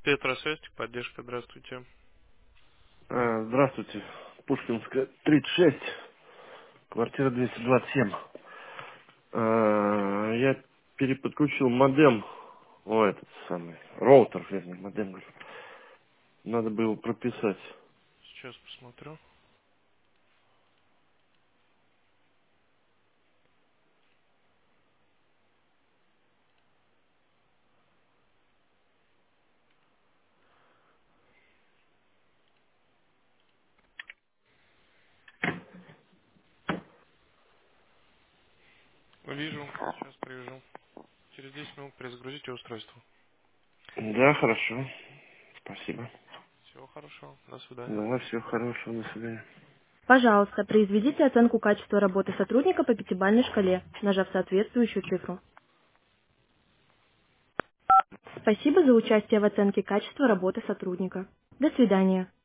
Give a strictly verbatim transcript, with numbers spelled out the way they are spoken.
Петросвязь, поддержка, здравствуйте. А, Здравствуйте. Пушкинская, тридцать шесть, квартира двести двадцать семь. А, Я переподключил модем, о, этот самый, роутер, вернее, модем, говорю. Надо было прописать. Сейчас посмотрю. Вижу, сейчас привяжу. Через десять минут перезагрузите устройство. Да, хорошо. Спасибо. Всего хорошего, до свидания. Да, всего хорошего, до свидания. Пожалуйста, произведите оценку качества работы сотрудника по пятибалльной шкале, нажав соответствующую цифру. Спасибо за участие в оценке качества работы сотрудника. До свидания.